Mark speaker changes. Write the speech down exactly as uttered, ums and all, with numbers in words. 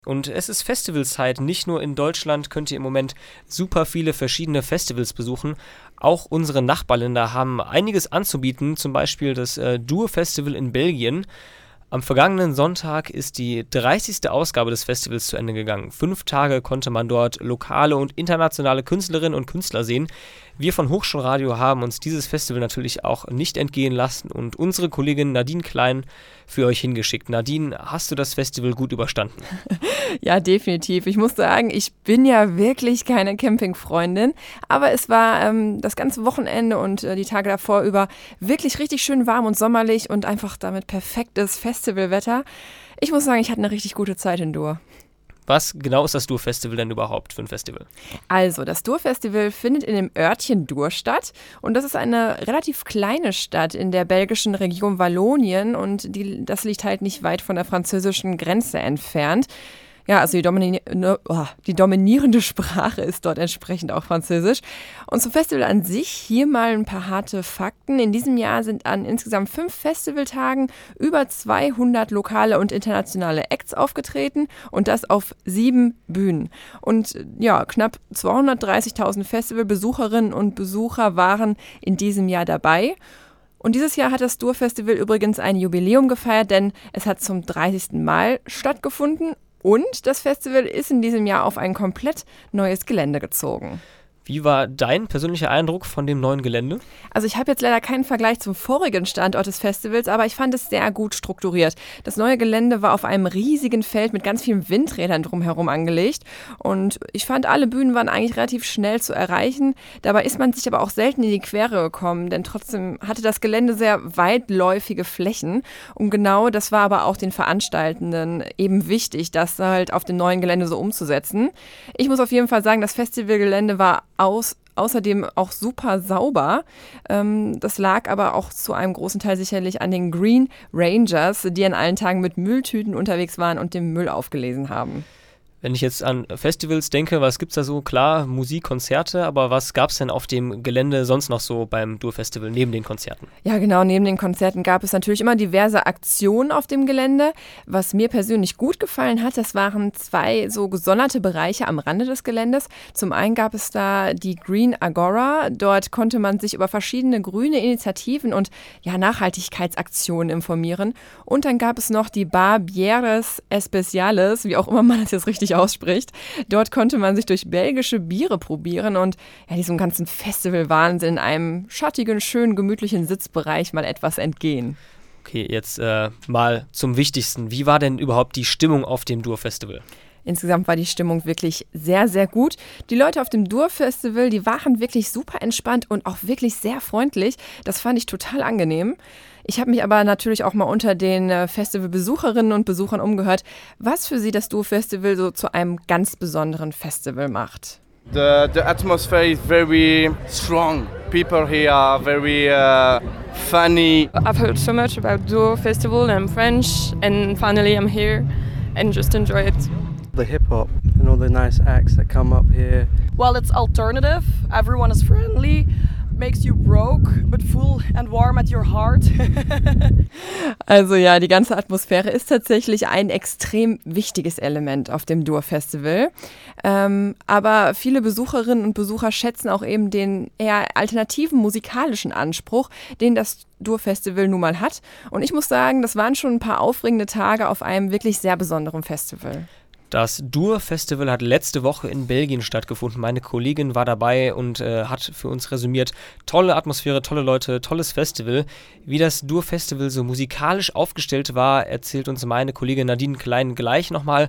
Speaker 1: Und es ist Festivalzeit. Nicht nur in Deutschland könnt ihr im Moment super viele verschiedene Festivals besuchen. Auch unsere Nachbarländer haben einiges anzubieten, zum Beispiel das äh, Dur-Festival in Belgien. Am vergangenen Sonntag ist die dreißigste Ausgabe des Festivals zu Ende gegangen. Fünf Tage konnte man dort lokale und internationale Künstlerinnen und Künstler sehen. Wir von Hochschulradio haben uns dieses Festival natürlich auch nicht entgehen lassen und unsere Kollegin Nadine Klein für euch hingeschickt. Nadine, hast du das Festival gut überstanden?
Speaker 2: Ja, definitiv. Ich muss sagen, ich bin ja wirklich keine Campingfreundin, aber es war ähm, das ganze Wochenende und äh, die Tage davor über wirklich richtig schön warm und sommerlich und einfach damit perfektes Festivalwetter. Ich muss sagen, ich hatte eine richtig gute Zeit in Dur.
Speaker 1: Was genau ist das Dur-Festival denn überhaupt für ein Festival?
Speaker 2: Also, das Dur-Festival findet in dem Örtchen Dur statt und das ist eine relativ kleine Stadt in der belgischen Region Wallonien und die, das liegt halt nicht weit von der französischen Grenze entfernt. Ja, also die, domini- ne, oh, die dominierende Sprache ist dort entsprechend auch Französisch. Und zum Festival an sich hier mal ein paar harte Fakten. In diesem Jahr sind an insgesamt fünf Festivaltagen über zweihundert lokale und internationale Acts aufgetreten und das auf sieben Bühnen. Und ja, knapp zweihundertdreißigtausend Festivalbesucherinnen und Besucher waren in diesem Jahr dabei. Und dieses Jahr hat das Dur-Festival übrigens ein Jubiläum gefeiert, denn es hat zum dreißigsten Mal stattgefunden. Und das Festival ist in diesem Jahr auf ein komplett neues Gelände gezogen.
Speaker 1: Wie war dein persönlicher Eindruck von dem neuen Gelände?
Speaker 2: Also ich habe jetzt leider keinen Vergleich zum vorigen Standort des Festivals, aber ich fand es sehr gut strukturiert. Das neue Gelände war auf einem riesigen Feld mit ganz vielen Windrädern drumherum angelegt und ich fand, alle Bühnen waren eigentlich relativ schnell zu erreichen. Dabei ist man sich aber auch selten in die Quere gekommen, denn trotzdem hatte das Gelände sehr weitläufige Flächen und genau das war aber auch den Veranstaltenden eben wichtig, das halt auf dem neuen Gelände so umzusetzen. Ich muss auf jeden Fall sagen, das Festivalgelände war Aus, außerdem auch super sauber. Ähm, das lag aber auch zu einem großen Teil sicherlich an den Green Rangers, die an allen Tagen mit Mülltüten unterwegs waren und den Müll aufgelesen haben.
Speaker 1: Wenn ich jetzt an Festivals denke, was gibt's da so? Klar, Musik, Konzerte, aber was gab's denn auf dem Gelände sonst noch so beim Dur-Festival neben den Konzerten?
Speaker 2: Ja, genau, neben den Konzerten gab es natürlich immer diverse Aktionen auf dem Gelände. Was mir persönlich gut gefallen hat, das waren zwei so gesonderte Bereiche am Rande des Geländes. Zum einen gab es da die Green Agora. Dort konnte man sich über verschiedene grüne Initiativen und ja, Nachhaltigkeitsaktionen informieren. Und dann gab es noch die Bar Bieres Especiales, wie auch immer man das jetzt richtig ausspricht. Dort konnte man sich durch belgische Biere probieren und ja, diesem ganzen Festival-Wahnsinn in einem schattigen, schönen, gemütlichen Sitzbereich mal etwas entgehen.
Speaker 1: Okay, jetzt äh, mal zum Wichtigsten. Wie war denn überhaupt die Stimmung auf dem Dur-Festival?
Speaker 2: Insgesamt war die Stimmung wirklich sehr, sehr gut. Die Leute auf dem Dur-Festival, die waren wirklich super entspannt und auch wirklich sehr freundlich. Das fand ich total angenehm. Ich habe mich aber natürlich auch mal unter den Festivalbesucherinnen und Besuchern umgehört, was für sie das Dur-Festival so zu einem ganz besonderen Festival macht.
Speaker 3: The, the atmosphere is very strong. People here are very uh, funny.
Speaker 4: I've heard so much about Dur Festival and I'm French and finally I'm here and just enjoy it.
Speaker 5: The hip-hop and all the nice acts that come up here.
Speaker 6: Well, it's alternative, everyone is friendly, makes you broke, but full and warm at your heart.
Speaker 2: Also ja, die ganze Atmosphäre ist tatsächlich ein extrem wichtiges Element auf dem Dur-Festival. Ähm, aber viele Besucherinnen und Besucher schätzen auch eben den eher alternativen musikalischen Anspruch, den das Dur-Festival nun mal hat. Und ich muss sagen, das waren schon ein paar aufregende Tage auf einem wirklich sehr besonderen Festival.
Speaker 1: Das Dur-Festival hat letzte Woche in Belgien stattgefunden. Meine Kollegin war dabei und äh, hat für uns resümiert. Tolle Atmosphäre, tolle Leute, tolles Festival. Wie das Dur-Festival so musikalisch aufgestellt war, erzählt uns meine Kollegin Nadine Klein gleich nochmal.